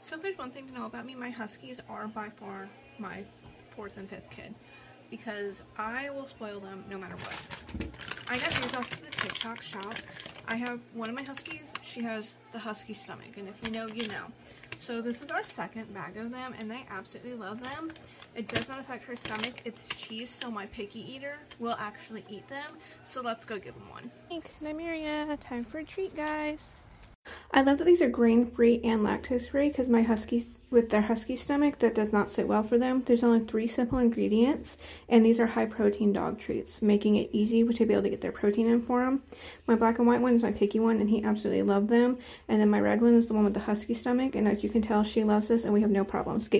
So if there's one thing to know about me, my Huskies are by far my 4th and 5th kid, because I will spoil them no matter what. I got these off the TikTok shop. I have one of my Huskies, she has the husky stomach, and if you know, you know. So this is our 2nd bag of them, and they absolutely love them. It does not affect her stomach, it's cheese, so my picky eater will actually eat them. So let's go give them one. Nymeria, time for a treat, guys. I love that these are grain-free and lactose-free, because my Huskies, with their husky stomach, that does not sit well for them. There's only 3 simple ingredients, and these are high-protein dog treats, making it easy to be able to get their protein in for them. My black and white one is my picky one, and he absolutely loved them. And then my red one is the one with the husky stomach, and as you can tell, she loves this, and we have no problems.